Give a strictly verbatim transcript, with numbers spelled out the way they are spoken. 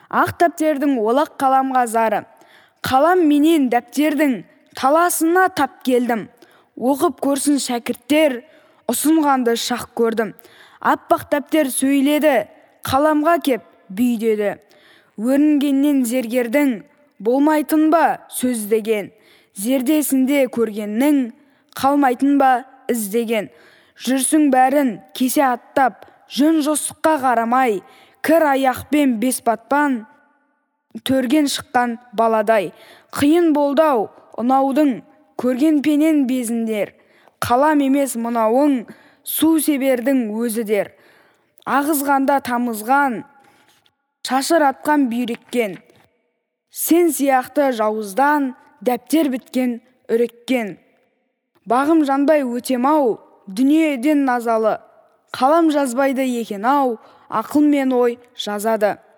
ақ дәптердің олақ қаламға зары. Қалам менен дәптердің таласына тап келдім. Оқып көрсін шәкірттер, ұсынғанды шақ көрдім. Аппақ дәптер сөйледі, қаламға кеп бүй деді. Өрінгеннен зергердің болмайтын ба сөз деген. Зердесінде көргеннің қалмайтын ба іздеген. Жүрсің бәрін кесе аттап, жөн жосыққа қарамай, кір аяқпен бес батпан төрген шыққан баладай. Қиын болдау ұнаудың көрген пенен безіндер. Қалам емес мынауың су себердің өзі дер. Ағызғанда тамызған, шашыратқан бүйреккен. Сен сияқты жауыздан дәптер біткен үреккен. Бағым жанбай өтем-ау дүниеден назалы. Қалам жазбайды екен-ау, ақыл мен ой жазады.